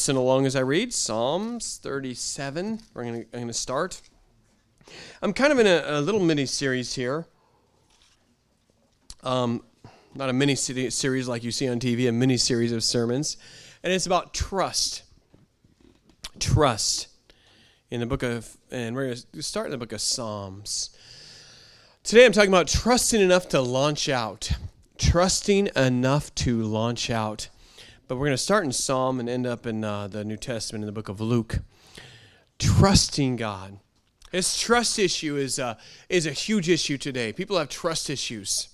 listen along as I read. Psalms 37. I'm going to start. I'm kind of in a little mini-series here. Not a mini-series like you see on TV, a mini-series of sermons. And it's about trust. Trust. And we're going to start in the book of Psalms. Today I'm talking about trusting enough to launch out. Trusting enough to launch out. But we're going to start in Psalm and end up in the New Testament in the book of Luke. Trusting God. This trust issue is a huge issue today. People have trust issues.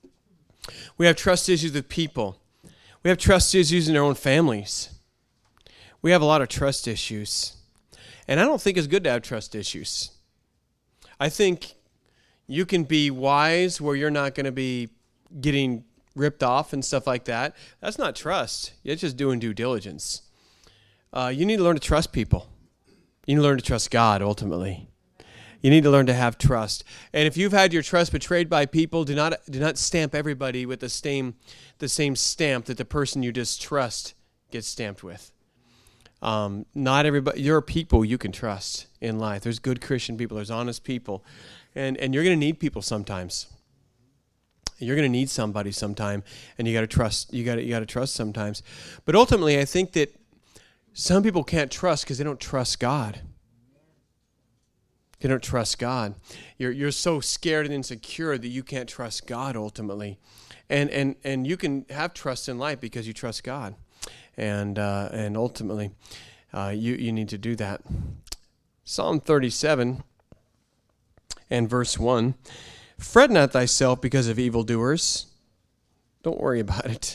We have trust issues with people. We have trust issues in our own families. We have a lot of trust issues. And I don't think it's good to have trust issues. I think you can be wise where you're not going to be getting ripped off and stuff like that. That's not trust. It's just doing due diligence. You need to learn to trust people. You need to learn to trust God, ultimately. You need to learn to have trust. And if you've had your trust betrayed by people, do not stamp everybody with the same stamp that the person you distrust gets stamped with. Not everybody. There are people you can trust in life. There's good Christian people. There's honest people. And you're going to need people sometimes. You're going to need somebody sometime, and you got to trust. You got to trust sometimes. But ultimately, I think that some people can't trust because they don't trust God. They don't trust God. You're so scared and insecure that you can't trust God ultimately, and you can have trust in life because you trust God, and ultimately, you need to do that. Psalm 37 and verse 1. Fret not thyself because of evildoers. Don't worry about it.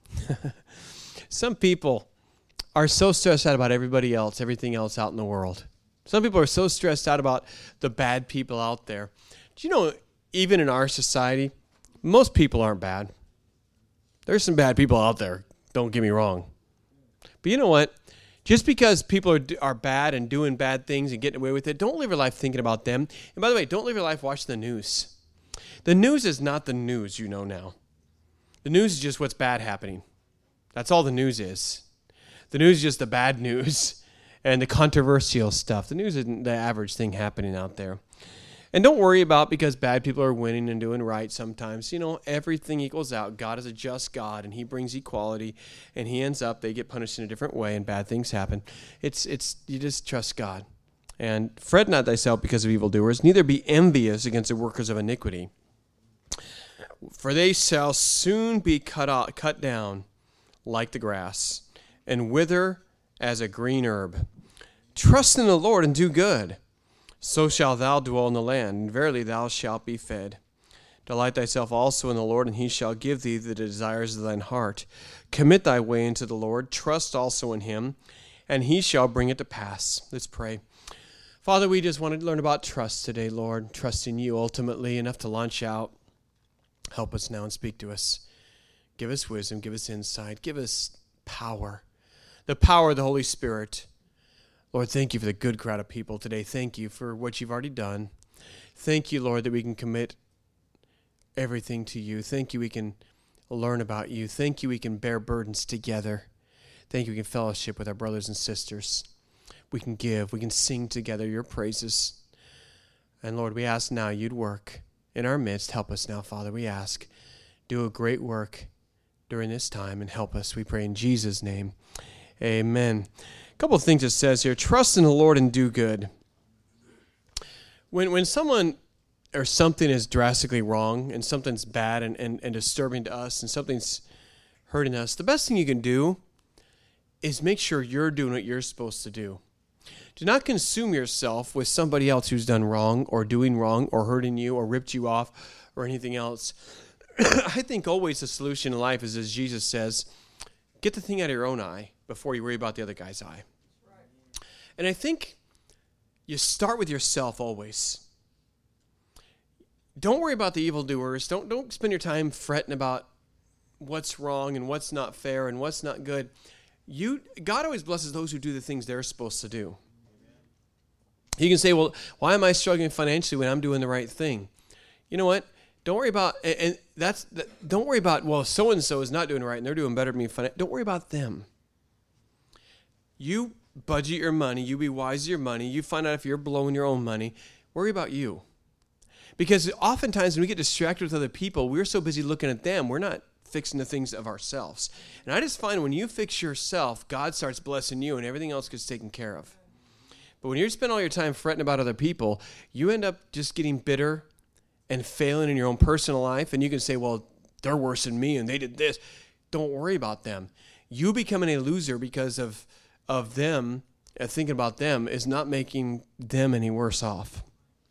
Some people are so stressed out about everybody else, everything else out in the world. Some people are so stressed out about the bad people out there. Do you know, even in our society, most people aren't bad. There's some bad people out there, don't get me wrong. But you know what? Just because people are bad and doing bad things and getting away with it, don't live your life thinking about them. And by the way, don't live your life watching the news. The news is not the news you know now. The news is just what's bad happening. That's all the news is. The news is just the bad news and the controversial stuff. The news isn't the average thing happening out there. And don't worry about because bad people are winning and doing right sometimes. You know, everything equals out. God is a just God, and he brings equality, and they get punished in a different way, and bad things happen. You just trust God. And fret not thyself because of evildoers, neither be envious against the workers of iniquity. For they shall soon be cut down like the grass, and wither as a green herb. Trust in the Lord and do good. So shalt thou dwell in the land, and verily thou shalt be fed. Delight thyself also in the Lord, and he shall give thee the desires of thine heart. Commit thy way unto the Lord. Trust also in him, and he shall bring it to pass. Let's pray. Father, we just wanted to learn about trust today, Lord. Trusting you ultimately enough to launch out. Help us now and speak to us. Give us wisdom. Give us insight. Give us power. The power of the Holy Spirit. Lord, thank you for the good crowd of people today. Thank you for what you've already done. Thank you, Lord, that we can commit everything to you. Thank you we can learn about you. Thank you we can bear burdens together. Thank you we can fellowship with our brothers and sisters. We can give. We can sing together your praises. And Lord, we ask now you'd work in our midst. Help us now, Father, we ask. Do a great work during this time and help us. We pray in Jesus' name. Amen. A couple of things it says here. Trust in the Lord and do good. When someone or something is drastically wrong and something's bad and disturbing to us and something's hurting us, the best thing you can do is make sure you're doing what you're supposed to do. Do not consume yourself with somebody else who's done wrong or doing wrong or hurting you or ripped you off or anything else. I think always the solution in life is, as Jesus says, get the thing out of your own eye before you worry about the other guy's eye. Right. And I think you start with yourself always. Don't worry about the evildoers. Don't spend your time fretting about what's wrong and what's not fair and what's not good. God always blesses those who do the things they're supposed to do. You can say, well, why am I struggling financially when I'm doing the right thing? You know what? Don't worry about, don't worry about, well, so-and-so is not doing right and they're doing better than me. Don't worry about them. You budget your money. You be wise with your money. You find out if you're blowing your own money. Worry about you. Because oftentimes when we get distracted with other people, we're so busy looking at them, we're not fixing the things of ourselves. And I just find when you fix yourself, God starts blessing you and everything else gets taken care of. But when you spend all your time fretting about other people, you end up just getting bitter and failing in your own personal life. And you can say, well, they're worse than me and they did this. Don't worry about them. You becoming a loser because of them, thinking about them, is not making them any worse off.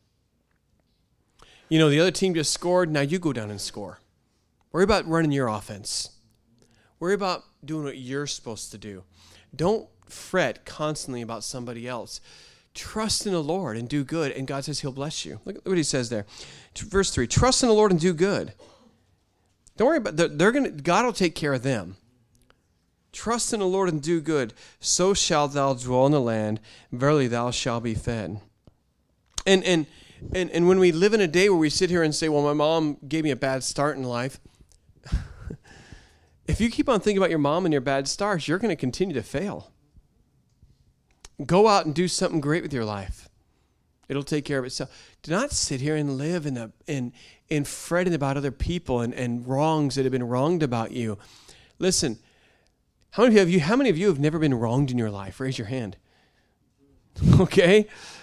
You know, the other team just scored. Now you go down and score. Worry about running your offense. Worry about doing what you're supposed to do. Don't fret constantly about somebody else. Trust in the Lord and do good, and God says he'll bless you. Look what he says there. Verse 3, trust in the Lord and do good. Don't worry about God will take care of them. Trust in the Lord and do good. So shalt thou dwell in the land. Verily thou shalt be fed. And when we live in a day where we sit here and say, well, my mom gave me a bad start in life. If you keep on thinking about your mom and your bad starts, you're going to continue to fail. Go out and do something great with your life. It'll take care of itself. Do not sit here and live in fretting about other people and wrongs that have been wronged about you. Listen, how many of you have never been wronged in your life? Raise your hand. Okay?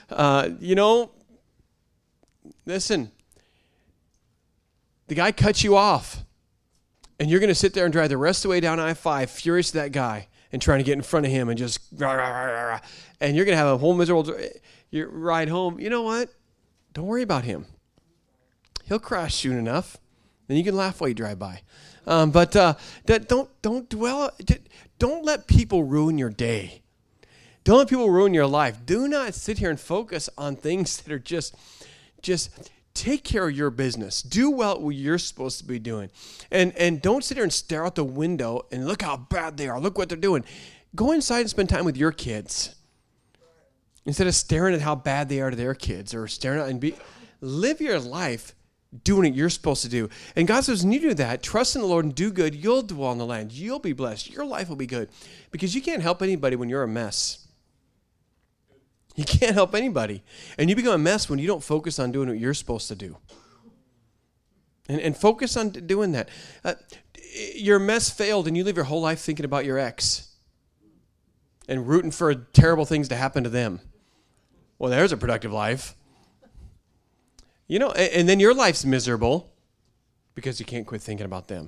Listen, the guy cuts you off, and you're going to sit there and drive the rest of the way down I-5 furious at that guy and trying to get in front of him and just rah, rah, rah, rah, and you're going to have a whole miserable ride home. You know what? Don't worry about him. He'll crash soon enough. Then you can laugh while you drive by. But don't dwell. Don't let people ruin your day. Don't let people ruin your life. Do not sit here and focus on things that are just take care of your business. Do what you're supposed to be doing. And don't sit here and stare out the window and look how bad they are. Look what they're doing. Go inside and spend time with your kids. Instead of staring at how bad they are to their kids or staring at live your life doing what you're supposed to do. And God says, when you do that, trust in the Lord and do good, you'll dwell in the land. You'll be blessed. Your life will be good. Because you can't help anybody when you're a mess. You can't help anybody. And you become a mess when you don't focus on doing what you're supposed to do. And focus on doing that. Your mess failed and you live your whole life thinking about your ex and rooting for terrible things to happen to them. Well, there's a productive life. You know, and then your life's miserable because you can't quit thinking about them.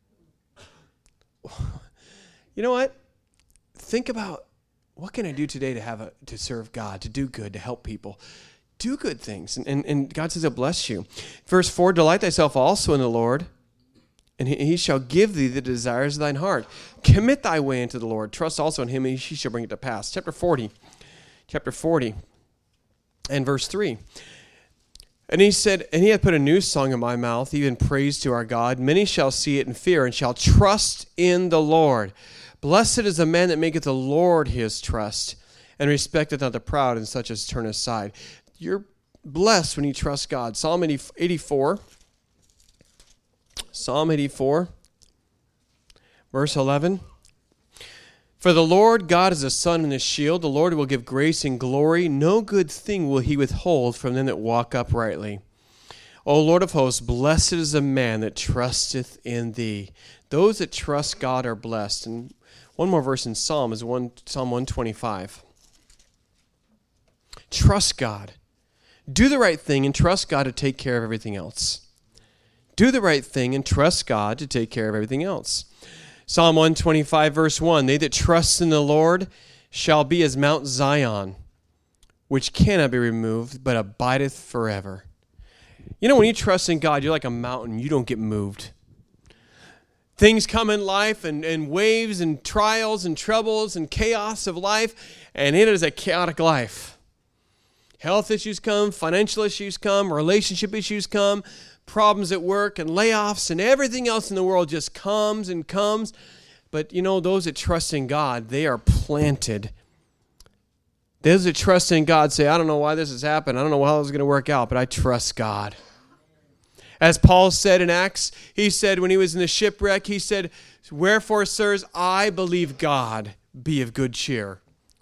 You know what? Think about, what can I do today to serve God, to do good, to help people? Do good things, and God says he'll bless you. Verse 4, delight thyself also in the Lord, and he shall give thee the desires of thine heart. Commit thy way unto the Lord. Trust also in him, and he shall bring it to pass. Chapter 40, and verse 3. And he said, and he hath put a new song in my mouth, even praise to our God. Many shall see it and fear, and shall trust in the Lord. Blessed is the man that maketh the Lord his trust, and respecteth not the proud, and such as turn aside. You're blessed when you trust God. Psalm 84, verse 11. For the Lord God is a sun and a shield. The Lord will give grace and glory. No good thing will he withhold from them that walk uprightly. O Lord of hosts, blessed is the man that trusteth in thee. Those that trust God are blessed. And one more verse in Psalm is Psalm 125. Trust God. Do the right thing and trust God to take care of everything else. Do the right thing and trust God to take care of everything else. Psalm 125, verse 1, they that trust in the Lord shall be as Mount Zion, which cannot be removed, but abideth forever. You know, when you trust in God, you're like a mountain. You don't get moved. Things come in life and waves and trials and troubles and chaos of life, and it is a chaotic life. Health issues come, financial issues come, relationship issues come, problems at work and layoffs and everything else in the world just comes and comes. But you know, those that trust in God, they are planted. Those that trust in God say, I don't know why this has happened. I don't know how this is going to work out, but I trust God. As Paul said in Acts, he said when he was in the shipwreck, he said, wherefore, sirs, I believe God, be of good cheer.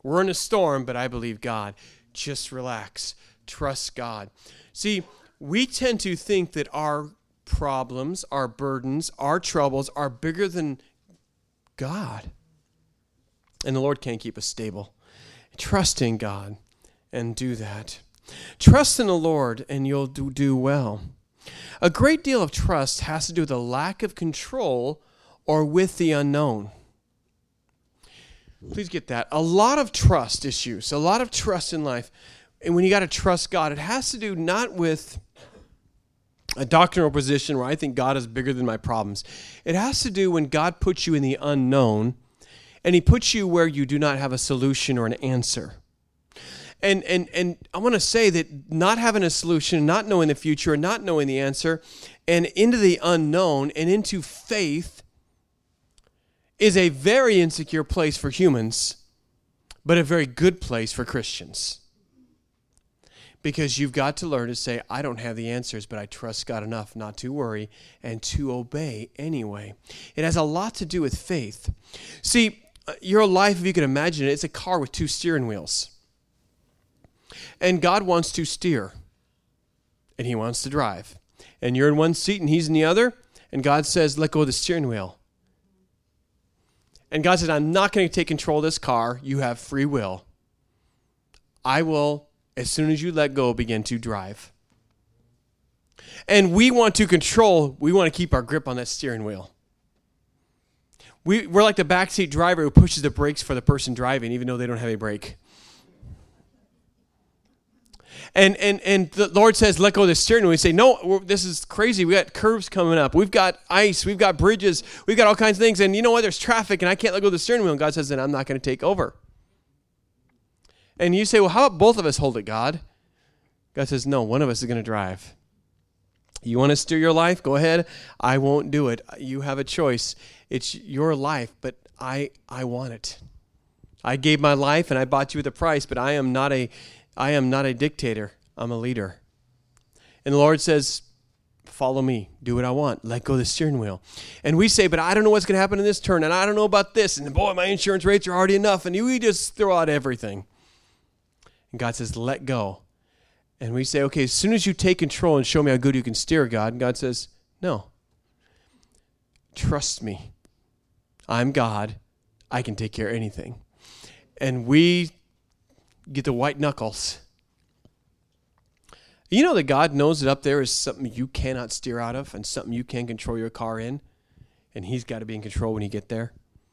We're in a storm, but I believe God. Just relax. Trust God. See, we tend to think that our problems, our burdens, our troubles are bigger than God. And the Lord can't keep us stable. Trust in God and do that. Trust in the Lord and you'll do well. A great deal of trust has to do with a lack of control or with the unknown. Please get that. A lot of trust issues, a lot of trust in life. And when you got to trust God, it has to do not with a doctrinal position where I think God is bigger than my problems. It has to do when God puts you in the unknown and he puts you where you do not have a solution or an answer. And I want to say that not having a solution, not knowing the future, and not knowing the answer, and into the unknown and into faith is a very insecure place for humans, but a very good place for Christians. Because you've got to learn to say, I don't have the answers, but I trust God enough not to worry and to obey anyway. It has a lot to do with faith. See, your life, if you can imagine it, it's a car with two steering wheels. And God wants to steer, and he wants to drive. And you're in one seat, and he's in the other, and God says, let go of the steering wheel. And God says, I'm not going to take control of this car. You have free will. I will, as soon as you let go, begin to drive. And we want to control, we want to keep our grip on that steering wheel. We're like the backseat driver who pushes the brakes for the person driving, even though they don't have a brake. And the Lord says, let go of the steering wheel. We say, no, this is crazy. We got curves coming up. We've got ice. We've got bridges. We've got all kinds of things. And you know what? There's traffic, and I can't let go of the steering wheel. And God says, then I'm not going to take over. And you say, well, how about both of us hold it, God? God says, no, one of us is going to drive. You want to steer your life? Go ahead. I won't do it. You have a choice. It's your life, but I want it. I gave my life, and I bought you with a price, but I am not a dictator. I'm a leader. And the Lord says, follow me. Do what I want. Let go of the steering wheel. And we say, but I don't know what's going to happen in this turn, and I don't know about this, and boy, my insurance rates are already enough, and we just throw out everything. And God says, let go. And we say, okay, as soon as you take control and show me how good you can steer, God, and God says, no. Trust me. I'm God. I can take care of anything. And we get the white knuckles. You know that God knows that up there is something you cannot steer out of and something you can't control your car in, and he's got to be in control when you get there.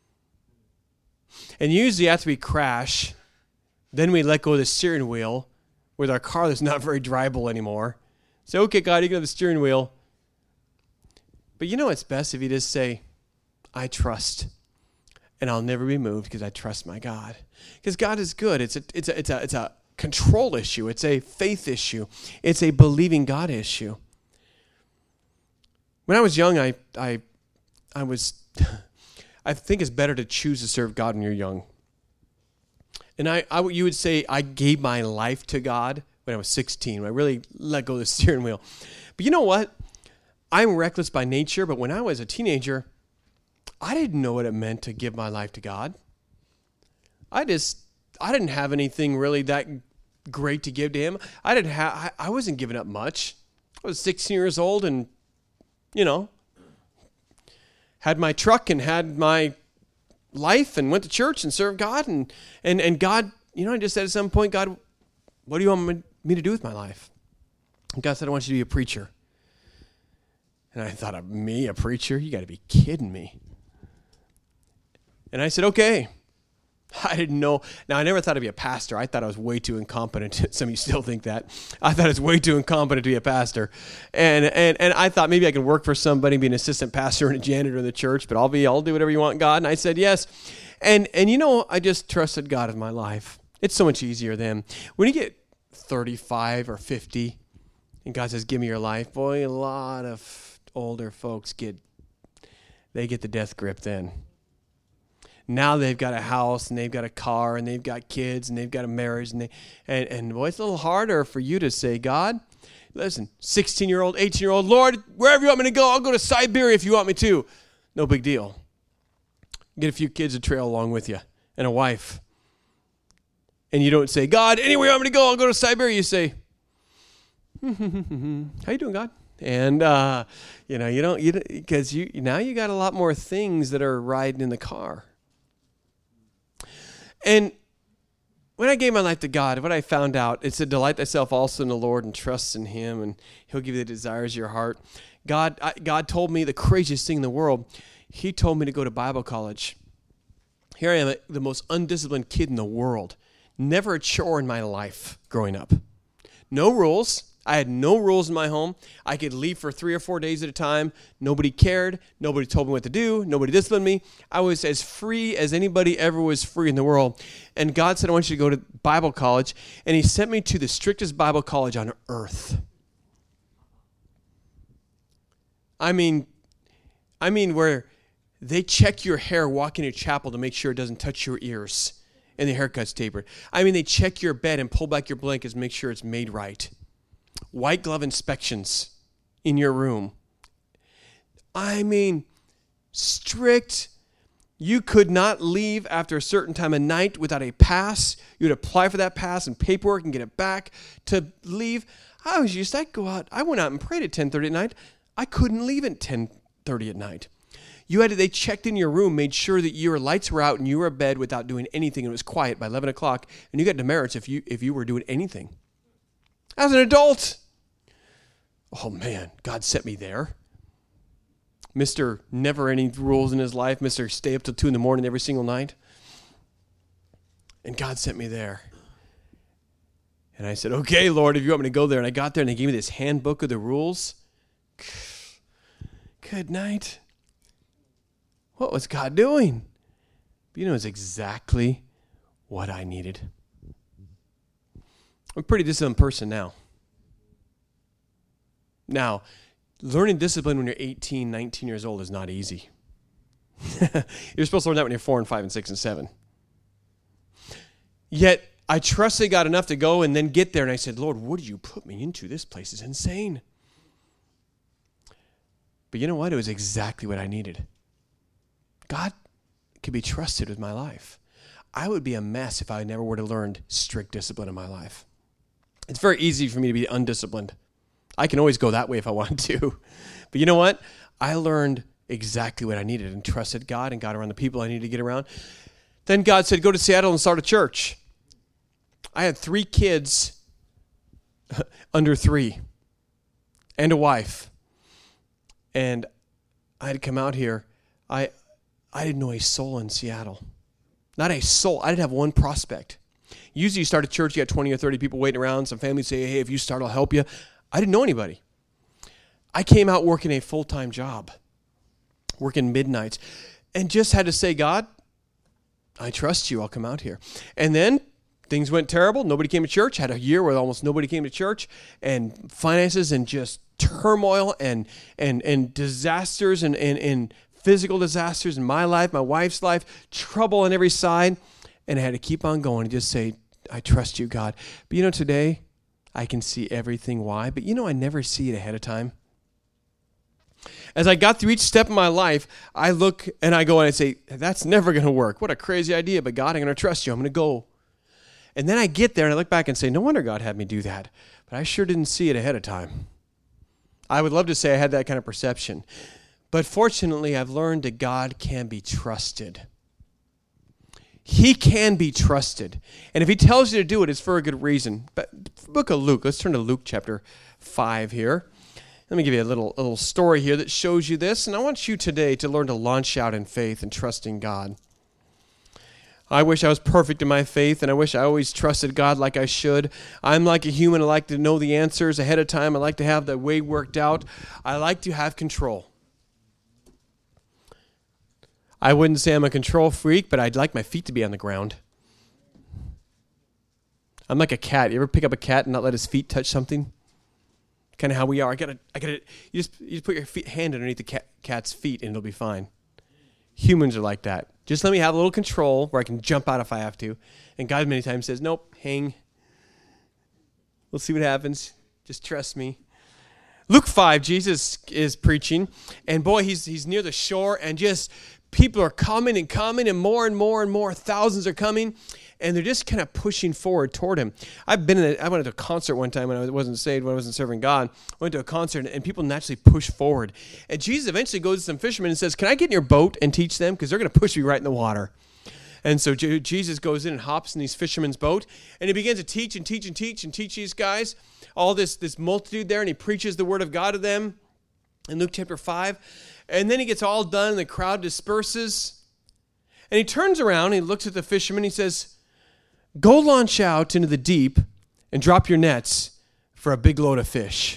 And usually after we crash, then we let go of the steering wheel with our car that's not very drivable anymore. Say, okay, God, you can have the steering wheel. But you know it's best if you just say, I trust, and I'll never be moved because I trust my God. Because God is good. It's a control issue. It's a faith issue. It's a believing God issue. When I was young, I think it's better to choose to serve God when you're young. And you would say I gave my life to God when I was 16, when I really let go of the steering wheel. But you know what? I'm reckless by nature, but when I was a teenager, I didn't know what it meant to give my life to God. I didn't have anything really that great to give to him. I wasn't giving up much. I was 16 years old and, had my truck and had my life and went to church and served God. And God, I just said at some point, God, what do you want me to do with my life? And God said, I want you to be a preacher. And I thought, of me, a preacher? You got to be kidding me. And I said, okay. I didn't know. Now, I never thought I'd be a pastor. I thought I was way too incompetent. Some of you still think that. I thought I was way too incompetent to be a pastor. And I thought maybe I could work for somebody, be an assistant pastor and a janitor in the church, but I'll do whatever you want, God. And I said yes. And I just trusted God in my life. It's so much easier then. When you get 35 or 50 and God says, give me your life, boy, a lot of older folks get the death grip then. Now they've got a house and they've got a car and they've got kids and they've got a marriage and boy, it's a little harder for you to say, God, listen, 16-year-old, 18-year-old, Lord, wherever you want me to go, I'll go to Siberia if you want me to. No big deal. Get a few kids to trail along with you and a wife. And you don't say, God, anywhere I'm going to go, I'll go to Siberia. You say, how you doing, God? And, you don't, because now you got a lot more things that are riding in the car. And when I gave my life to God, what I found out, it's to delight thyself also in the Lord and trust in him, and he'll give you the desires of your heart. God told me the craziest thing in the world. He told me to go to Bible college. Here I am, the most undisciplined kid in the world. Never a chore in my life growing up. No rules. I had no rules in my home. I could leave for 3 or 4 days at a time. Nobody cared. Nobody told me what to do. Nobody disciplined me. I was as free as anybody ever was free in the world. And God said, I want you to go to Bible college. And he sent me to the strictest Bible college on earth. I mean where they check your hair walking to chapel to make sure it doesn't touch your ears and the haircut's tapered. I mean, they check your bed and pull back your blankets and make sure it's made right. White glove inspections in your room. I mean, strict. You could not leave after a certain time of night without a pass. You would apply for that pass and paperwork and get it back to leave. I'd go out. I went out and prayed at 10:30 at night. I couldn't leave at 10:30 at night. They checked in your room, made sure that your lights were out and you were in bed without doing anything. It was quiet by 11 o'clock, and you got demerits if you were doing anything. As an adult, oh man, God set me there. Mr. Never any rules in his life, Mr. Stay up till 2 a.m. every single night. And God sent me there. And I said, okay, Lord, if you want me to go there. And I got there and they gave me this handbook of the rules. Good night. What was God doing? But it's exactly what I needed. I'm a pretty disciplined person now. Now, learning discipline when you're 18, 19 years old is not easy. You're supposed to learn that when you're 4 and 5 and 6 and 7. Yet, I trusted God enough to go and then get there, and I said, Lord, what did you put me into? This place is insane. But you know what? It was exactly what I needed. God could be trusted with my life. I would be a mess if I never would have learned strict discipline in my life. It's very easy for me to be undisciplined. I can always go that way if I want to. But you know what? I learned exactly what I needed and trusted God and got around the people I needed to get around. Then God said, go to Seattle and start a church. I had 3 kids under 3 and a wife. And I had to come out here. I didn't know a soul in Seattle. Not a soul. I didn't have one prospect. Usually you start a church, you got 20 or 30 people waiting around. Some families say, hey, if you start, I'll help you. I didn't know anybody. I came out working a full-time job, working midnights, and just had to say, God, I trust you. I'll come out here. And then things went terrible. Nobody came to church. Had a year where almost nobody came to church, and finances and just turmoil and disasters and physical disasters in my life, my wife's life, trouble on every side. And I had to keep on going and just say, I trust you, God. But today I can see everything why. But I never see it ahead of time. As I got through each step of my life, I look and I go and I say, that's never going to work. What a crazy idea. But God, I'm going to trust you. I'm going to go. And then I get there and I look back and say, no wonder God had me do that. But I sure didn't see it ahead of time. I would love to say I had that kind of perception. But fortunately, I've learned that God can be trusted. He can be trusted. And if he tells you to do it, it's for a good reason. But book of Luke, let's turn to Luke chapter 5 here. Let me give you a little story here that shows you this. And I want you today to learn to launch out in faith and trusting God. I wish I was perfect in my faith, and I wish I always trusted God like I should. I'm like a human. I like to know the answers ahead of time. I like to have the way worked out. I like to have control. I wouldn't say I'm a control freak, but I'd like my feet to be on the ground. I'm like a cat. You ever pick up a cat and not let his feet touch something? Kind of how we are. I gotta. You just put your hand underneath the cat's feet and it'll be fine. Humans are like that. Just let me have a little control where I can jump out if I have to. And God many times says, nope, hang. We'll see what happens. Just trust me. Luke 5, Jesus is preaching, and boy, he's near the shore, and just people are coming and coming, and more and more and more. Thousands are coming, and they're just kind of pushing forward toward him. I went to a concert one time when I wasn't saved, when I wasn't serving God. I went to a concert, and people naturally push forward. And Jesus eventually goes to some fishermen and says, "Can I get in your boat and teach them? Because they're going to push me right in the water." And so Jesus goes in and hops in these fishermen's boat, and he begins to teach and teach and teach and teach these guys, all this multitude there, and he preaches the word of God to them in Luke chapter 5. And then he gets all done, and the crowd disperses. And he turns around, and he looks at the fishermen, and he says, "Go launch out into the deep and drop your nets for a big load of fish."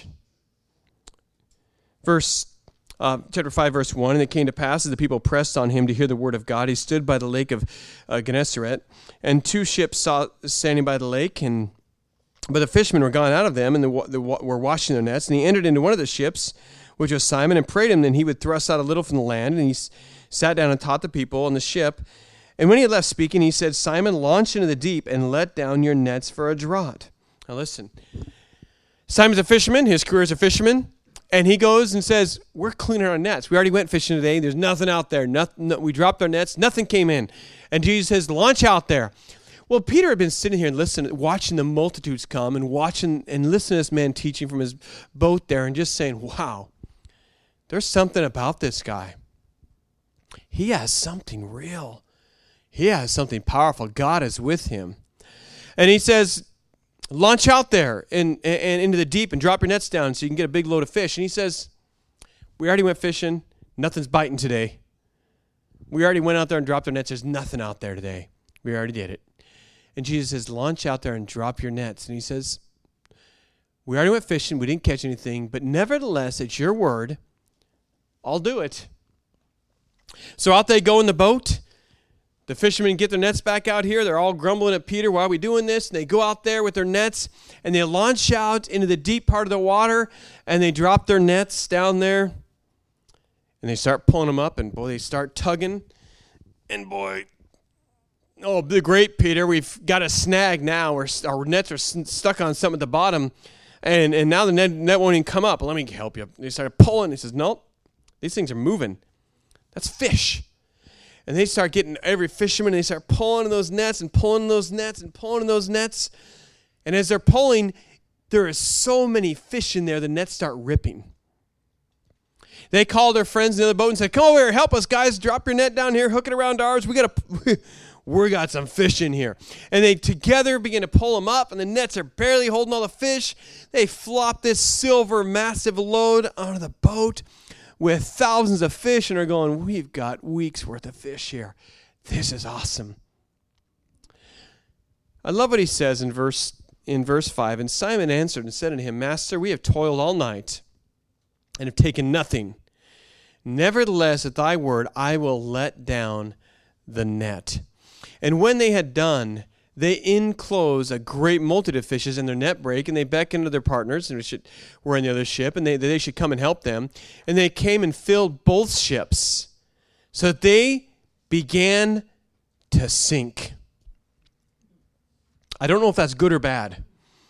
Chapter 5, verse 1, "And it came to pass as the people pressed on him to hear the word of God, he stood by the lake of Gennesaret, and two ships saw standing by the lake, but the fishermen were gone out of them, and were washing their nets. And he entered into one of the ships, which was Simon, and prayed him that he would thrust out a little from the land. And he sat down and taught the people on the ship. And when he had left speaking, he said, 'Simon, launch into the deep and let down your nets for a draught.'" Now listen. Simon's a fisherman. His career is a fisherman. And he goes and says, "We're cleaning our nets. We already went fishing today. There's nothing out there. We dropped our nets. Nothing came in." And Jesus says, "Launch out there." Well, Peter had been sitting here and watching the multitudes come and watching and listening to this man teaching from his boat there and just saying, "Wow, there's something about this guy. He has something real. He has something powerful. God is with him." And he says, "Launch out there and into the deep and drop your nets down so you can get a big load of fish." And he says, "We already went fishing. Nothing's biting today. We already went out there and dropped our nets. There's nothing out there today. We already did it." And Jesus says, "Launch out there and drop your nets." And he says, "We already went fishing. We didn't catch anything. But nevertheless, it's your word. I'll do it." So out they go in the boat. The fishermen get their nets back out here. They're all grumbling at Peter, "Why are we doing this?" And they go out there with their nets, and they launch out into the deep part of the water, and they drop their nets down there, and they start pulling them up, and boy, they start tugging. And boy, oh, the great Peter, we've got a snag now. Our nets are stuck on something at the bottom, and now the net won't even come up. "Let me help you." They started pulling. He says, "Nope, these things are moving. That's fish." And they start getting every fisherman, and they start pulling in those nets and pulling in those nets and pulling in those nets. And as they're pulling, there is so many fish in there, the nets start ripping. They called their friends in the other boat and said, "Come over here, help us, guys. Drop your net down here, hook it around ours. We got some fish in here." And they together begin to pull them up, and the nets are barely holding all the fish. They flop this silver massive load onto the boat with thousands of fish, and are going, "We've got weeks worth of fish here. This is awesome." I love what he says in verse 5. "And Simon answered and said unto him, Master, we have toiled all night and have taken nothing. Nevertheless, at thy word, I will let down the net. And when they had done, they enclosed a great multitude of fishes, and their net brake, and they beckoned to their partners, who were in the other ship, and they should come and help them. And they came and filled both ships, so that they began to sink." I don't know if that's good or bad.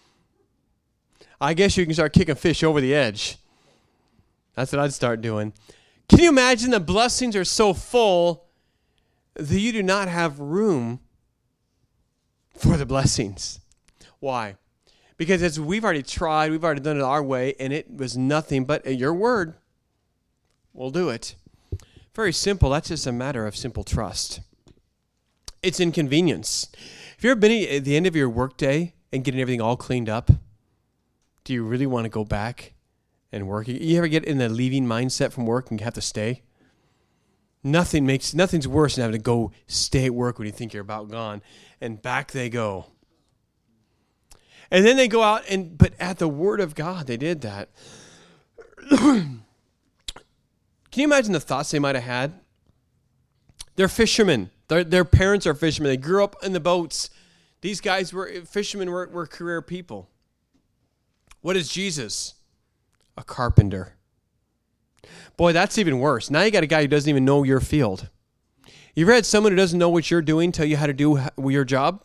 I guess you can start kicking fish over the edge. That's what I'd start doing. Can you imagine the blessings are so full that you do not have room for the blessings? Why? Because as we've already tried, we've already done it our way, and it was nothing but your word will do it. Very simple. That's just a matter of simple trust. It's inconvenience. Have you ever been at the end of your workday and getting everything all cleaned up? Do you really want to go back and work? You ever get in the leaving mindset from work and have to stay? Nothing's worse than having to go stay at work when you think you're about gone. And back they go. And then they go out, but at the word of God, they did that. Can you imagine the thoughts they might have had? They're fishermen. Their parents are fishermen. They grew up in the boats. These guys fishermen were career people. What is Jesus? A carpenter. Boy, that's even worse. Now you got a guy who doesn't even know your field. You ever had someone who doesn't know what you're doing tell you how to do your job?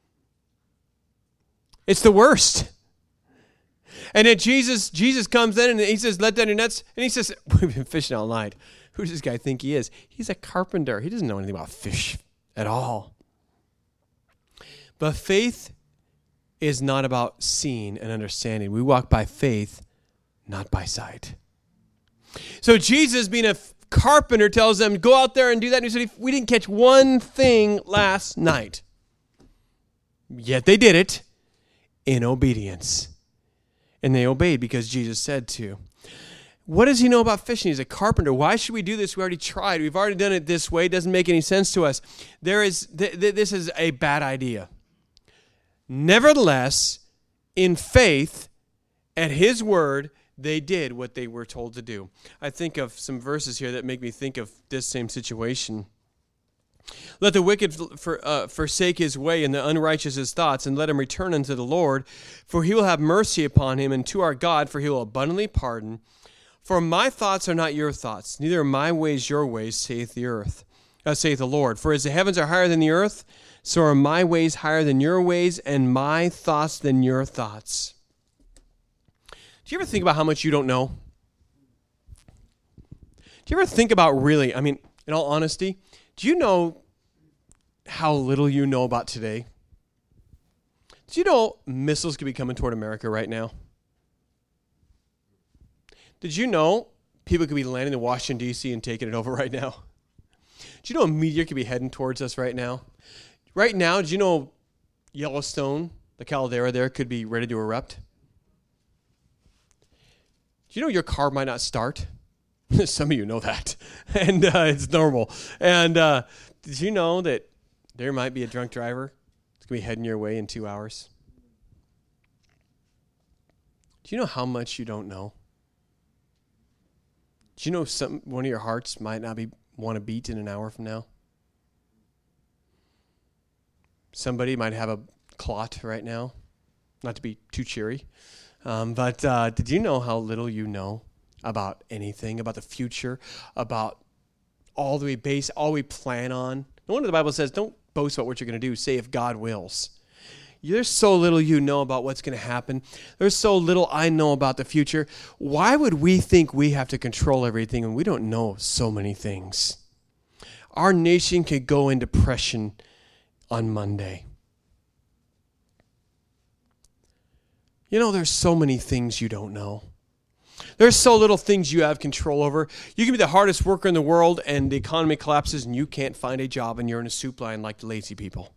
It's the worst. And then Jesus comes in and he says, "Let down your nets." And he says, "We've been fishing all night. Who does this guy think he is? He's a carpenter. He doesn't know anything about fish at all. But faith is not about seeing and understanding. We walk by faith, not by sight. So Jesus, being a carpenter, tells them, go out there and do that. And he said, we didn't catch one thing last night. Yet they did it in obedience. And they obeyed because Jesus said to. What does he know about fishing? He's a carpenter. Why should we do this? We already tried. We've already done it this way. It doesn't make any sense to us. This is a bad idea. Nevertheless, in faith, at his word, they did what they were told to do. I think of some verses here that make me think of this same situation. Let the wicked forsake his way and the unrighteous his thoughts, and let him return unto the Lord, for he will have mercy upon him, and to our God, for he will abundantly pardon. For my thoughts are not your thoughts, neither are my ways your ways, saith the Lord. For as the heavens are higher than the earth, so are my ways higher than your ways, and my thoughts than your thoughts. Do you ever think about how much you don't know? Do you ever think about really, in all honesty, do you know how little you know about today? Do you know missiles could be coming toward America right now? Did you know people could be landing in Washington, D.C. and taking it over right now? Do you know a meteor could be heading towards us right now? Right now, did you know Yellowstone, the caldera there, could be ready to erupt? Do you know your car might not start? Some of you know that, and it's normal. And did you know that there might be a drunk driver that's going to be heading your way in 2 hours? Do you know how much you don't know? Do you know one of your hearts might not want to beat in an hour from now? Somebody might have a clot right now, not to be too cheery. But did you know how little you know about anything, about the future, about all we plan on? No wonder the Bible says, don't boast about what you're going to do. Say if God wills. There's so little you know about what's going to happen. There's so little I know about the future. Why would we think we have to control everything when we don't know so many things? Our nation could go in depression on Monday. You know, there's so many things you don't know. There's so little things you have control over. You can be the hardest worker in the world and the economy collapses and you can't find a job and you're in a soup line like the lazy people.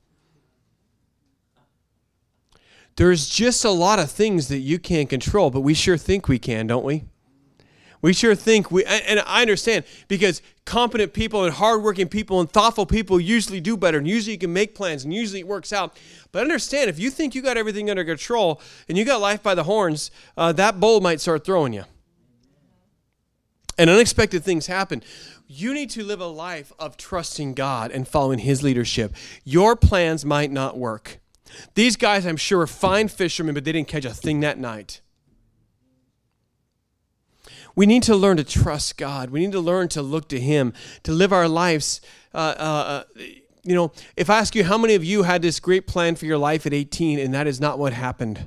There's just a lot of things that you can't control, but we sure think we can, don't we? We sure think and I understand, because competent people and hardworking people and thoughtful people usually do better, and usually you can make plans, and usually it works out. But understand, if you think you got everything under control and you got life by the horns, that bull might start throwing you. And unexpected things happen. You need to live a life of trusting God and following his leadership. Your plans might not work. These guys, I'm sure, are fine fishermen, but they didn't catch a thing that night. We need to learn to trust God. We need to learn to look to him, to live our lives. If I ask you, how many of you had this great plan for your life at 18 and that is not what happened?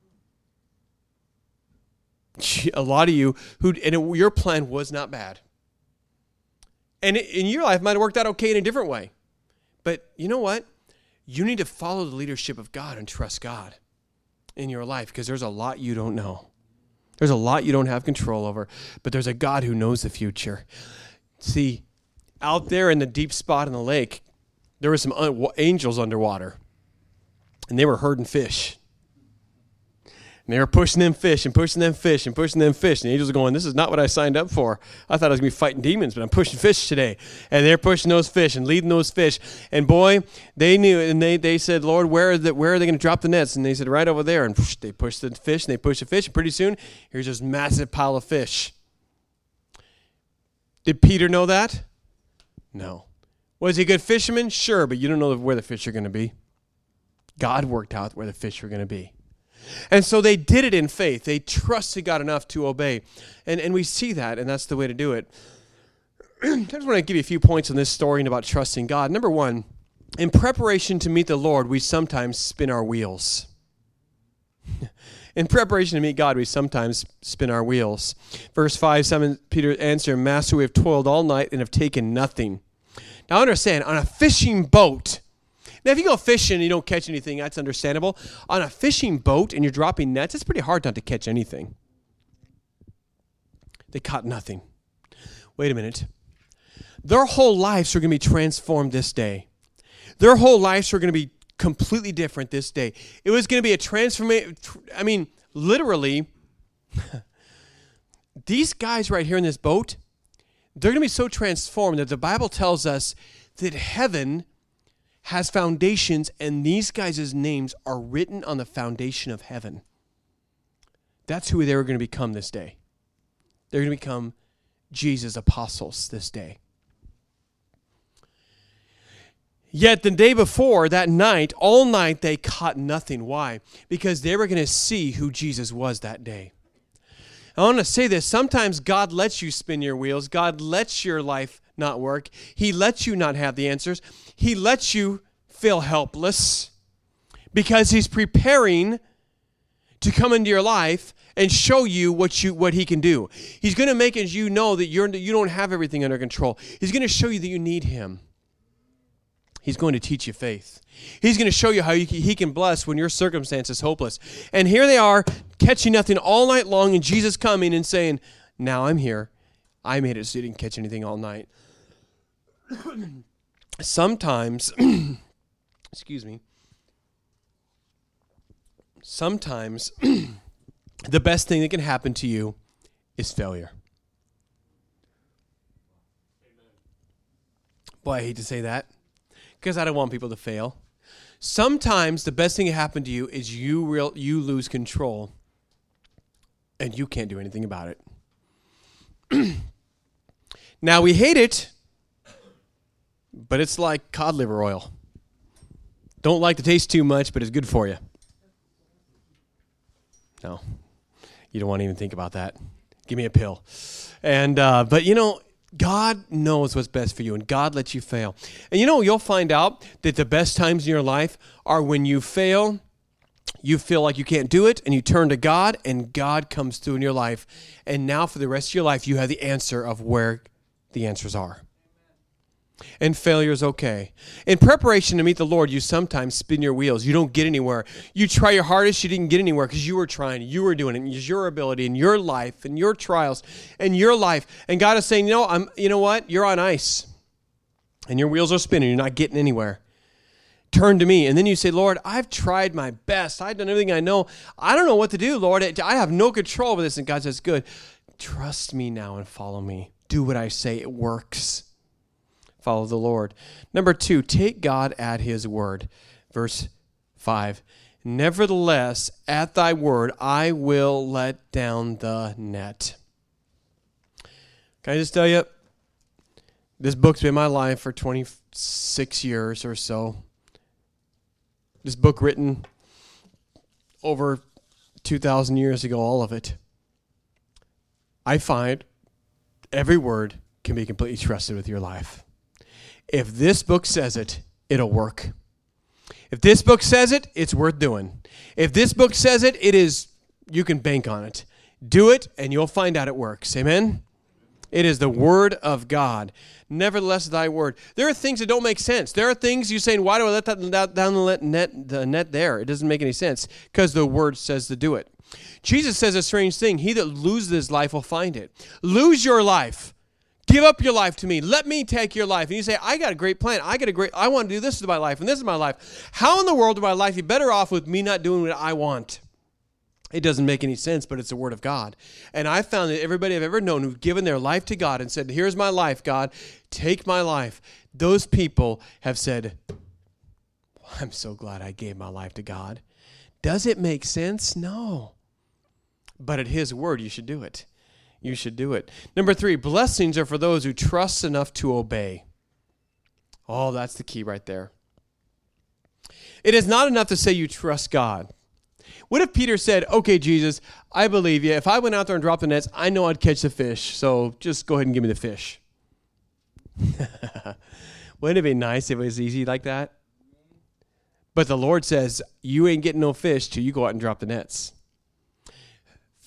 A lot of you, your plan was not bad. And in your life might have worked out okay in a different way. But you know what? You need to follow the leadership of God and trust God in your life, because there's a lot you don't know. There's a lot you don't have control over, but there's a God who knows the future. See, out there in the deep spot in the lake, there were some angels underwater, and they were herding fish. And they were pushing them fish and pushing them fish and pushing them fish. And the angels are going, this is not what I signed up for. I thought I was going to be fighting demons, but I'm pushing fish today. And they're pushing those fish and leading those fish. And boy, they knew, and they said, Lord, where are they going to drop the nets? And they said, right over there. And they pushed the fish, and they pushed the fish. And pretty soon, here's this massive pile of fish. Did Peter know that? No. Was he a good fisherman? Sure, but you don't know where the fish are going to be. God worked out where the fish were going to be. And so they did it in faith. They trusted God enough to obey. And we see that, and that's the way to do it. I just want to give you a few points on this story and about trusting God. Number one, in preparation to meet the Lord, we sometimes spin our wheels. In preparation to meet God, we sometimes spin our wheels. Verse 5, Peter answered, Master, we have toiled all night and have taken nothing. Now understand, on a fishing boat, now if you go fishing and you don't catch anything, that's understandable. On a fishing boat and you're dropping nets, it's pretty hard not to catch anything. They caught nothing. Wait a minute. Their whole lives are going to be transformed this day. Their whole lives are going to be completely different this day. It was going to be a transformation. I mean, literally, these guys right here in this boat, they're going to be so transformed that the Bible tells us that heaven has foundations and these guys' names are written on the foundation of heaven. That's who they were going to become this day. They're going to become Jesus' apostles this day. Yet the day before, that night, all night, they caught nothing. Why? Because they were going to see who Jesus was that day. I want to say this. Sometimes God lets you spin your wheels. God lets your life not work. He lets you not have the answers. He lets you feel helpless because he's preparing to come into your life and show you what he can do. He's going to make it you know that you don't have everything under control. He's going to show you that you need him. He's going to teach you faith. He's going to show you how he can bless when your circumstance is hopeless. And here they are, catching nothing all night long, and Jesus coming and saying, now I'm here. I made it so you didn't catch anything all night. Sometimes, excuse me, sometimes the best thing that can happen to you is failure. Boy, I hate to say that, because I don't want people to fail. Sometimes the best thing that happened to you is you lose control and you can't do anything about it. Now, we hate it, but it's like cod liver oil. Don't like the taste too much, but it's good for you. No, you don't want to even think about that. Give me a pill. But God knows what's best for you, and God lets you fail. And you'll find out that the best times in your life are when you fail, you feel like you can't do it, and you turn to God, and God comes through in your life. And now for the rest of your life, you have the answer of where the answers are. And failure is okay. In preparation to meet the Lord, you sometimes spin your wheels. You don't get anywhere. You try your hardest, you didn't get anywhere because you were trying, you were doing it. And it's your ability and your life and your trials and your life. And God is saying, you know what? You're on ice. And your wheels are spinning. You're not getting anywhere. Turn to me. And then you say, Lord, I've tried my best. I've done everything I know. I don't know what to do, Lord. I have no control over this. And God says, good. Trust me now and follow me. Do what I say. It works. Follow the Lord. Number 2, take God at his word. Verse 5, nevertheless, at thy word, I will let down the net. Can I just tell you, this book's been my life for 26 years or so. This book written over 2,000 years ago, all of it. I find every word can be completely trusted with your life. If this book says it, it'll work. If this book says it, it's worth doing. If this book says it, you can bank on it. Do it, and you'll find out it works. Amen? It is the word of God. Nevertheless, thy word. There are things that don't make sense. There are things you're saying, why do I let that down the net there? It doesn't make any sense because the word says to do it. Jesus says a strange thing. He that loses his life will find it. Lose your life. Give up your life to me. Let me take your life. And you say, I got a great plan. I want to do this with my life, and this is my life. How in the world would my life be better off with me not doing what I want? It doesn't make any sense, but it's the word of God. And I found that everybody I've ever known who've given their life to God and said, here's my life, God, take my life. Those people have said, I'm so glad I gave my life to God. Does it make sense? No. But at his word, you should do it. You should do it. Number 3, blessings are for those who trust enough to obey. Oh, that's the key right there. It is not enough to say you trust God. What if Peter said, okay, Jesus, I believe you. If I went out there and dropped the nets, I know I'd catch the fish. So just go ahead and give me the fish. Wouldn't it be nice if it was easy like that? But the Lord says, you ain't getting no fish till you go out and drop the nets.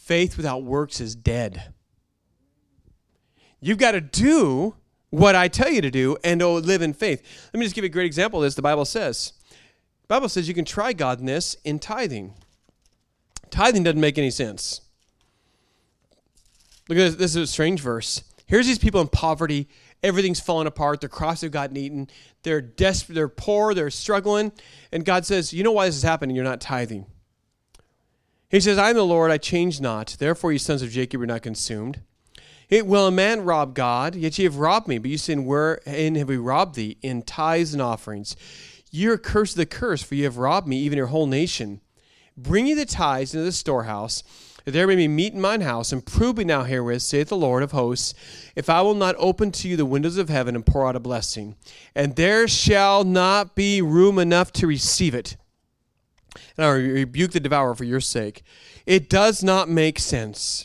Faith without works is dead. You've got to do what I tell you to do and live in faith. Let me just give you a great example of this. The Bible says you can try God in this in tithing. Tithing doesn't make any sense. Look at this. This is a strange verse. Here's these people in poverty. Everything's falling apart. Their crops have gotten eaten. They're desperate. They're poor. They're struggling. And God says, you know why this is happening? You're not tithing. He says, I am the Lord. I change not. Therefore, you sons of Jacob are not consumed. Will a man rob God? Yet ye have robbed me. But you say, wherein have we robbed thee? In tithes and offerings. Ye are cursed with the curse, for ye have robbed me, even your whole nation. Bring ye the tithes into the storehouse, that there may be meat in mine house, and prove me now herewith, saith the Lord of hosts, if I will not open to you the windows of heaven and pour out a blessing, and there shall not be room enough to receive it. And I rebuke the devourer for your sake. It does not make sense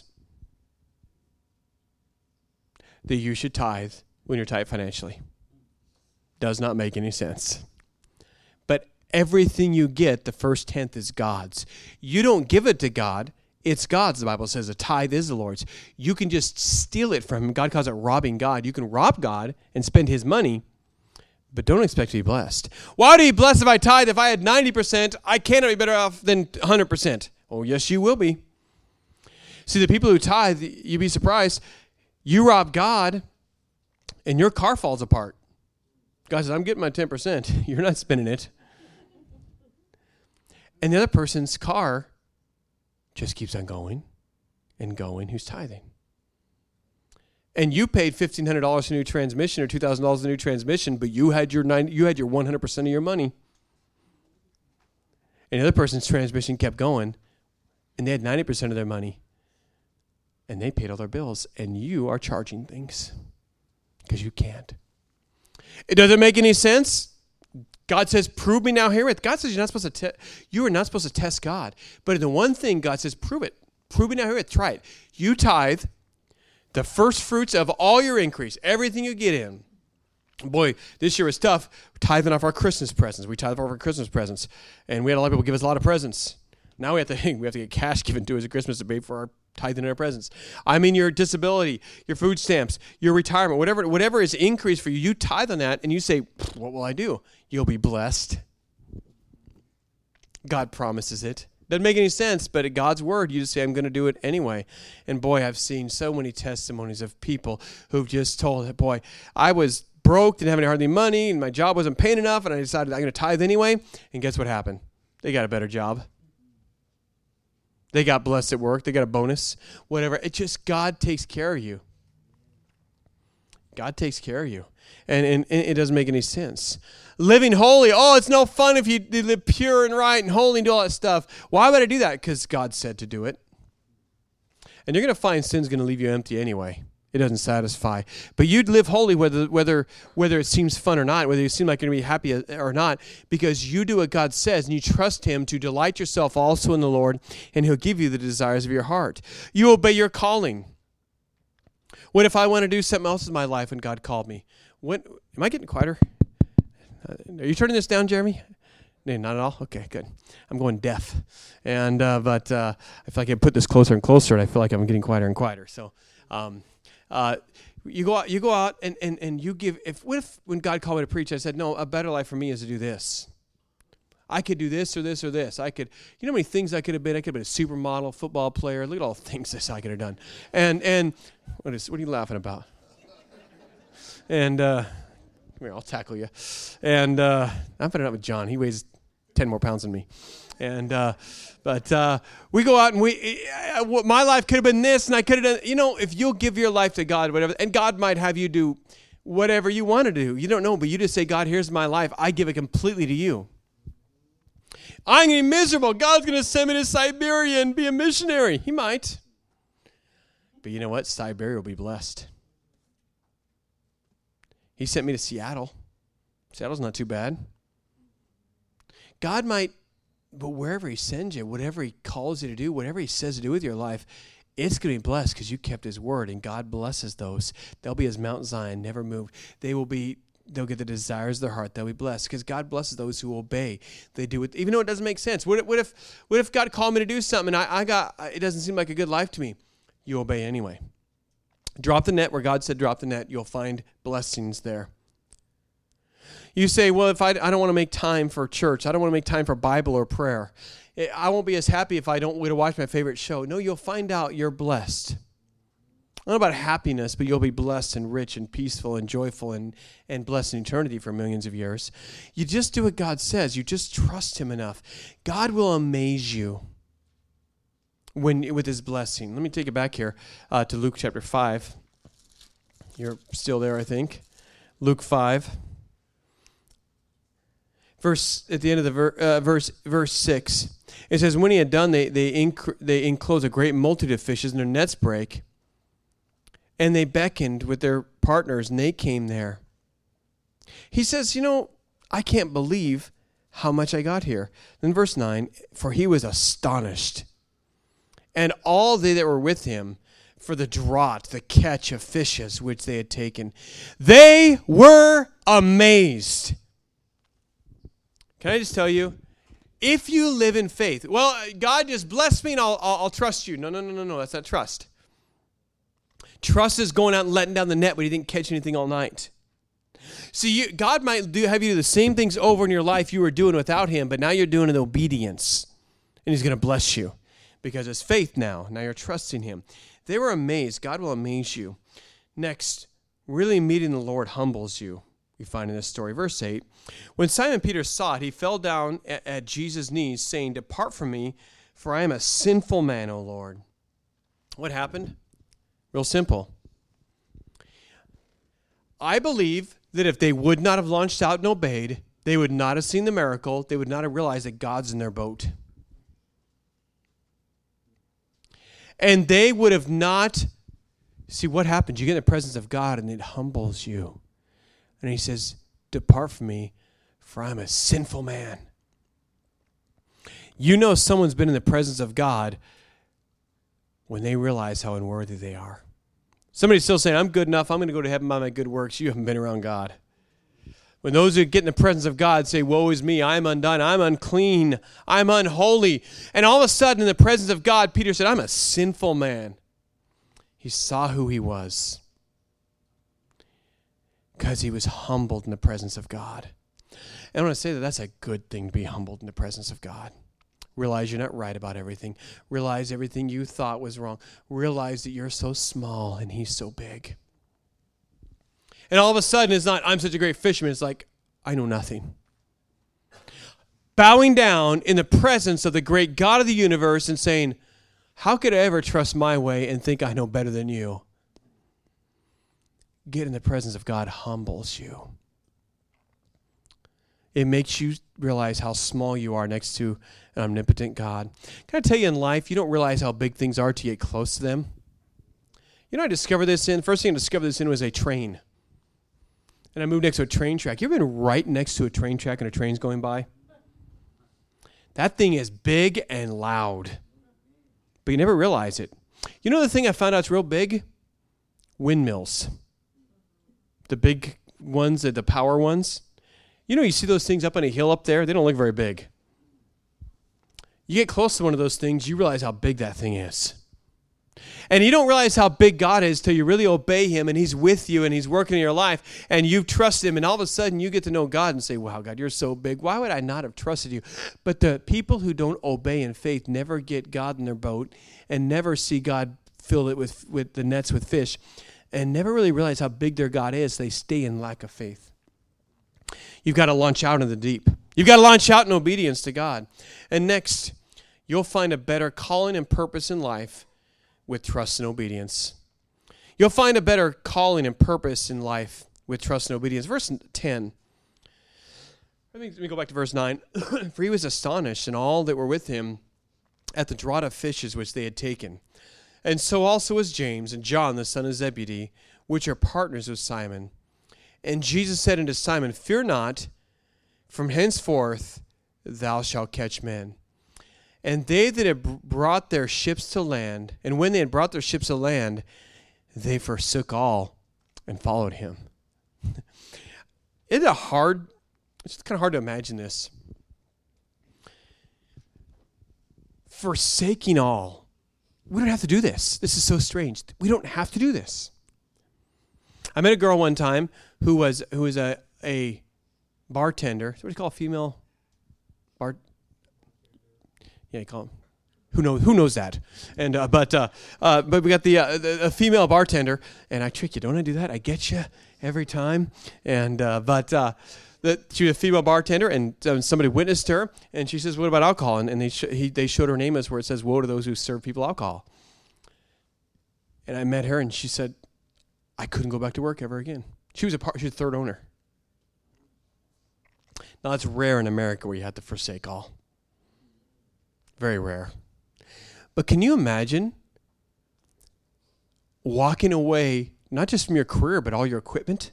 that you should tithe when you're tight financially. Does not make any sense. But everything you get, the first tenth is God's. You don't give it to God. It's God's. The Bible says a tithe is the Lord's. You can just steal it from him. God calls it robbing God. You can rob God and spend his money, but don't expect to be blessed. Why would he be blessed if I tithe? If I had 90%, I cannot be better off than 100%. Oh, yes, you will be. See, the people who tithe, you'd be surprised. You rob God, and your car falls apart. God says, I'm getting my 10%. You're not spending it. And the other person's car just keeps on going and going who's tithing. And you paid $1,500 for a new transmission or $2,000 for a new transmission, but you had your 100% of your money. And the other person's transmission kept going, and they had 90% of their money. And they paid all their bills, and you are charging things because you can't. It doesn't make any sense. God says, prove me now herewith. God says you are not supposed to test God. But in the one thing, God says, prove it. Prove me now herewith. Try it. You tithe the first fruits of all your increase, everything you get in. Boy, this year was tough. We're tithing off our Christmas presents. We tithe off our Christmas presents. And we had a lot of people give us a lot of presents. Now we have to get cash given to us at Christmas to pay for our tithing in our presents. I mean, your disability, your food stamps, your retirement, whatever is increased for you, you tithe on that and you say, what will I do? You'll be blessed. God promises it. Doesn't make any sense, but at God's word, you just say, I'm going to do it anyway. And boy, I've seen so many testimonies of people who've just told, boy, I was broke, didn't have any hardly money, and my job wasn't paying enough, and I decided I'm going to tithe anyway. And guess what happened? They got a better job. They got blessed at work. They got a bonus, whatever. It just, God takes care of you. God takes care of you. And it doesn't make any sense. Living holy. Oh, it's no fun if you live pure and right and holy and do all that stuff. Why would I do that? Because God said to do it. And you're going to find sin's going to leave you empty anyway. It doesn't satisfy. But you'd live holy whether it seems fun or not, whether you seem like you're going to be happy or not, because you do what God says and you trust him to delight yourself also in the Lord, and he'll give you the desires of your heart. You obey your calling. What if I want to do something else in my life when God called me? Am I getting quieter? Are you turning this down, Jeremy? No, not at all? Okay, good. I'm going deaf. But I feel like I put this closer and closer, and I feel like I'm getting quieter and quieter. So, you go out and you give. What if when God called me to preach, I said, no, a better life for me is to do this. I could do this or this or this. I could, you know how many things I could have been? I could have been a supermodel, football player. Look at all the things this I could have done. And what are you laughing about? And here, I'll tackle you. And I'm finding out with John. He weighs 10 more pounds than me. And but we go out and my life could have been this, and I could have done. You know, if you'll give your life to God, whatever, and God might have you do whatever you want to do. You don't know, but you just say, God, here's my life. I give it completely to you. I'm going to be miserable. God's going to send me to Siberia and be a missionary. He might. But you know what? Siberia will be blessed. He sent me to Seattle. Seattle's not too bad. God might, but wherever he sends you, whatever he calls you to do, whatever he says to do with your life, it's going to be blessed because you kept his word, and God blesses those. They'll be as Mount Zion, never moved. They will be they'll get the desires of their heart. They'll be blessed because God blesses those who obey. They do it, even though it doesn't make sense. What if God called me to do something and it doesn't seem like a good life to me? You obey anyway. Drop the net where God said drop the net. You'll find blessings there. You say, well, if I don't want to make time for church, I don't want to make time for Bible or prayer, I won't be as happy if I don't get to watch my favorite show. No, you'll find out you're blessed. I don't know about happiness, but you'll be blessed and rich and peaceful and joyful and blessed in eternity for millions of years. You just do what God says. You just trust him enough. God will amaze you with his blessing. Let me take it back here to Luke chapter 5. You're still there, I think. Luke 5. At the end of the verse 6, it says, when he had done, they enclosed a great multitude of fishes, and their nets brake. And they beckoned with their partners, and they came there. He says, I can't believe how much I got here. Then verse 9, for he was astonished, and all they that were with him, for the draught, the catch of fishes which they had taken. They were amazed. Can I just tell you, if you live in faith, well, God just bless me and I'll trust you. No, that's not trust. Trust is going out and letting down the net, but you didn't catch anything all night. See, God might have you do the same things over in your life you were doing without him, but now you're doing it in obedience, and he's going to bless you because it's faith now. Now you're trusting him. They were amazed. God will amaze you. Next, really meeting the Lord humbles you. We find in this story. Verse 8, when Simon Peter saw it, he fell down at Jesus' knees, saying, depart from me, for I am a sinful man, O Lord. What happened? Real simple. I believe that if they would not have launched out and obeyed, they would not have seen the miracle. They would not have realized that God's in their boat. And they would have not... See, what happens? You get in the presence of God, and it humbles you. And he says, depart from me, for I'm a sinful man. You know someone's been in the presence of God when they realize how unworthy they are. Somebody's still saying, I'm good enough, I'm going to go to heaven by my good works. You haven't been around God. When those who get in the presence of God say, woe is me, I'm undone, I'm unclean, I'm unholy. And all of a sudden in the presence of God, Peter said, I'm a sinful man. He saw who he was because he was humbled in the presence of God. And I want to say that that's a good thing to be humbled in the presence of God. Realize you're not right about everything. Realize everything you thought was wrong. Realize that you're so small and he's so big. And all of a sudden, it's not, I'm such a great fisherman. It's like, I know nothing. Bowing down in the presence of the great God of the universe and saying, how could I ever trust my way and think I know better than you? Get in the presence of God humbles you. It makes you realize how small you are next to an omnipotent God. Can I tell you, in life, you don't realize how big things are till you get close to them. You know, I discovered this in, first thing I discovered this in was a train. And I moved next to a train track. You ever been right next to a train track and a train's going by? That thing is big and loud. But you never realize it. You know the thing I found out's real big? Windmills. The big ones, the power ones. You know, you see those things up on a hill up there, they don't look very big. You get close to one of those things, you realize how big that thing is. And you don't realize how big God is till you really obey him and he's with you and he's working in your life and you trust him, and all of a sudden you get to know God and say, wow, God, you're so big. Why would I not have trusted you? But the people who don't obey in faith never get God in their boat and never see God fill it with the nets with fish and never really realize how big their God is. They stay in lack of faith. You've got to launch out in the deep. You've got to launch out in obedience to God. And next, you'll find a better calling and purpose in life with trust and obedience. You'll find a better calling and purpose in life with trust and obedience. Verse 10. Let me go back to verse 9. For he was astonished, and all that were with him, at the draught of fishes which they had taken. And so also was James and John, the son of Zebedee, which are partners with Simon. And Jesus said unto Simon, fear not, from henceforth thou shalt catch men. And they that had brought their ships to land, and when they had brought their ships to land, they forsook all and followed him. Isn't it hard? It's kind of hard to imagine this. Forsaking all. We don't have to do this. This is so strange. We don't have to do this. I met a girl one time who was a bartender. What do you call a female bar? Yeah, you call them. Who knows that? And but we got the female bartender, and I trick you. Don't I do that? I get you every time. And she was a female bartender, and somebody witnessed her, and she says, "What about alcohol?" And they showed her name as where it says, "Woe to those who serve people alcohol." And I met her, and she said, "I couldn't go back to work ever again." She was a third owner. Now it's rare in America where you have to forsake all. Very rare. But can you imagine walking away, not just from your career, but all your equipment?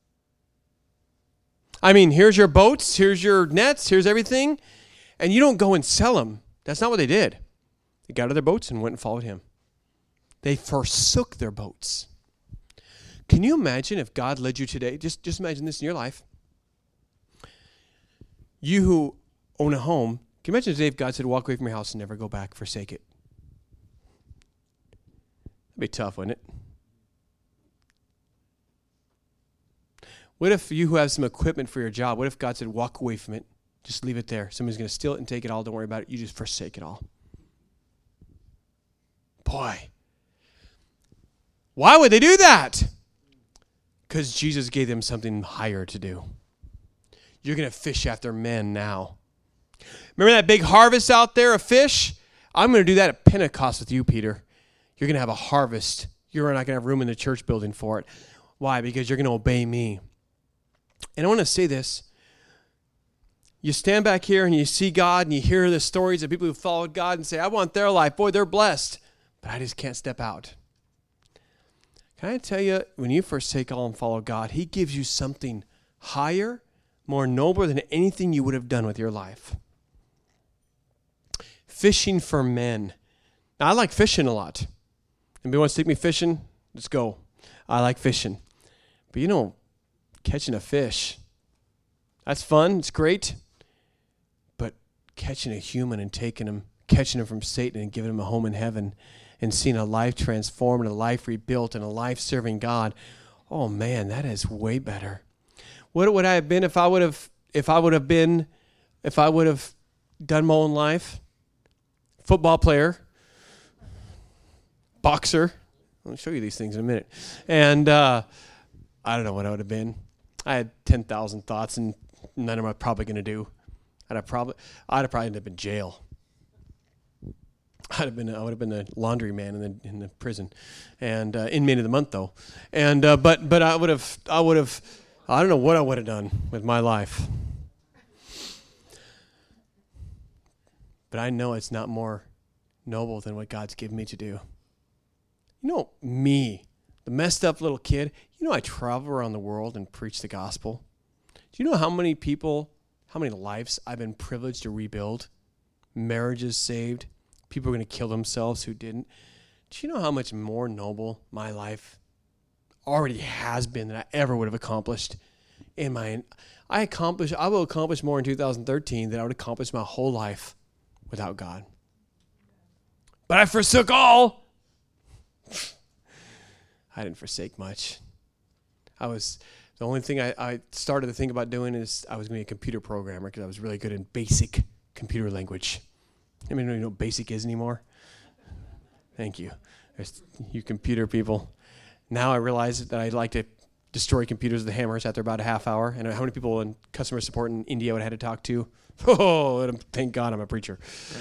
I mean, here's your boats, here's your nets, here's everything, and you don't go and sell them. That's not what they did. They got out of their boats and went and followed him. They forsook their boats. Can you imagine if God led you today? Just imagine this in your life. You who own a home, can you imagine today if God said, walk away from your house and never go back, forsake it? That'd be tough, wouldn't it? What if you who have some equipment for your job, what if God said, walk away from it, just leave it there. Somebody's going to steal it and take it all, don't worry about it. You just forsake it all. Boy. Why would they do that? Because Jesus gave them something higher to do. You're going to fish after men now. Remember that big harvest out there of fish? I'm going to do that at Pentecost with you, Peter. You're going to have a harvest. You're not going to have room in the church building for it. Why? Because you're going to obey me. And I want to say this. You stand back here and you see God and you hear the stories of people who followed God and say, I want their life. Boy, they're blessed. But I just can't step out. Can I tell you, when you forsake all and follow God, he gives you something higher, more noble than anything you would have done with your life. Fishing for men. Now, I like fishing a lot. Anybody want to take me fishing? Let's go. I like fishing. But catching a fish, that's fun. It's great. But catching a human and catching him from Satan and giving him a home in heaven and seeing a life transformed and a life rebuilt and a life serving God, oh man, that is way better. What would I have been if I would have done my own life? Football player, boxer. I'll show you these things in a minute. And I don't know what I would have been. I had 10,000 thoughts, and none of them I'm probably going to do. I'd have probably ended up in jail. I would have been a laundry man in the prison, and inmate of the month though. And but I would have. I don't know what I would have done with my life. But I know it's not more noble than what God's given me to do. Me, the messed up little kid, I travel around the world and preach the gospel. Do you know how many lives I've been privileged to rebuild? Marriages saved. People are going to kill themselves who didn't. Do you know how much more noble my life already has been than I ever would have accomplished I will accomplish more in 2013 than I would accomplish my whole life without God. But I forsook all. I didn't forsake much. The only thing I started to think about doing is I was going to be a computer programmer because I was really good in basic computer language. I mean, you know what basic is anymore? Thank you. You computer people. Now I realize that I'd like to destroy computers with the hammers after about a half hour. And how many people in customer support in India I would have had to talk to? Oh, thank God I'm a preacher.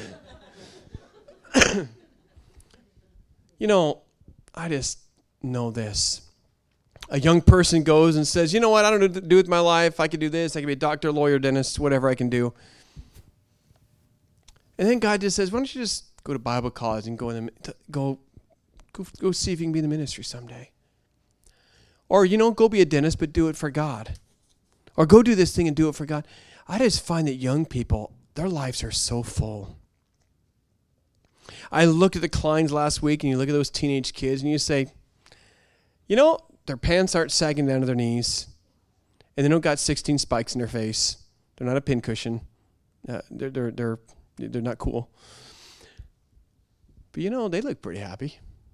I just know this. A young person goes and says, you know what, I don't know what to do with my life. I can do this. I can be a doctor, lawyer, dentist, whatever I can do. And then God just says, why don't you just go to Bible college and go see if you can be in the ministry someday. Or, go be a dentist, but do it for God. Or go do this thing and do it for God. I just find that young people, their lives are so full. I looked at the Kleins last week, and you look at those teenage kids, and you say, their pants aren't sagging down to their knees, and they don't got 16 spikes in their face. They're not a pincushion. They're not cool. But they look pretty happy.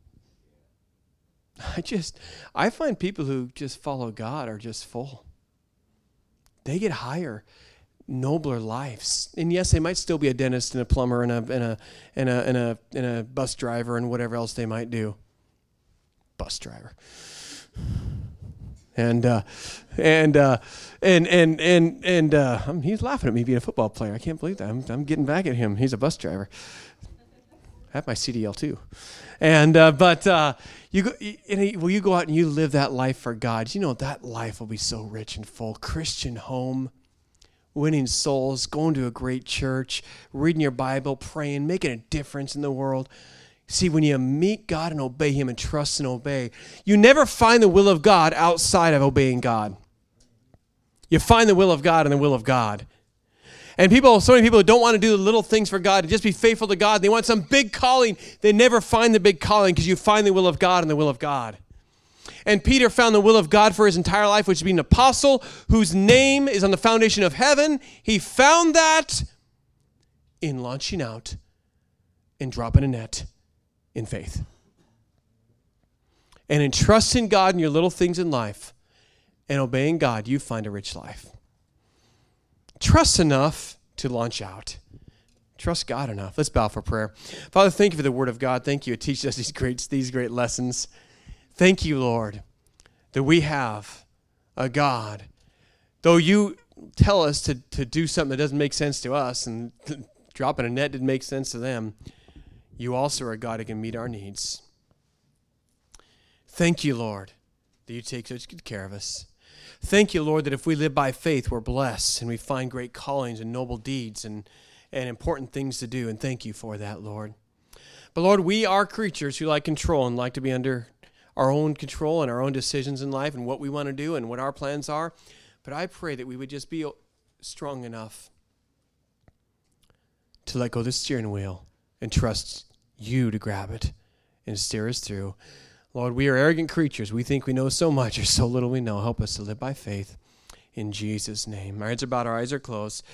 I find people who just follow God are just full. They get higher, nobler lives. And yes, they might still be a dentist and a plumber and a bus driver and whatever else they might do. Bus driver. And he's laughing at me being a football player. I can't believe that. I'm getting back at him. He's a bus driver. I have my CDL too. You go out and you live that life for God. That life will be so rich and full. Christian home, winning souls, going to a great church, reading your Bible, praying, making a difference in the world. See, when you meet God and obey Him and trust and obey, you never find the will of God outside of obeying God. You find the will of God in the will of God. And so many people who don't want to do the little things for God, to just be faithful to God, they want some big calling. They never find the big calling because you find the will of God in the will of God. And Peter found the will of God for his entire life, which is being an apostle whose name is on the foundation of heaven. He found that in launching out and dropping a net in faith. And in trusting God in your little things in life and obeying God, you find a rich life. Trust enough to launch out. Trust God enough. Let's bow for prayer. Father, thank you for the word of God. Thank you. It teaches us these great lessons. Thank you, Lord, that we have a God. Though you tell us to do something that doesn't make sense to us, and dropping a net didn't make sense to them, you also are a God who can meet our needs. Thank you, Lord, that you take such good care of us. Thank you, Lord, that if we live by faith, we're blessed and we find great callings and noble deeds and important things to do. And thank you for that, Lord. But, Lord, we are creatures who like control and like to be under our own control and our own decisions in life and what we want to do and what our plans are. But I pray that we would just be strong enough to let go of the steering wheel and trust you to grab it and steer us through. Lord, we are arrogant creatures. We think we know so much or so little we know. Help us to live by faith in Jesus' name. Our heads are bowed, our eyes are closed.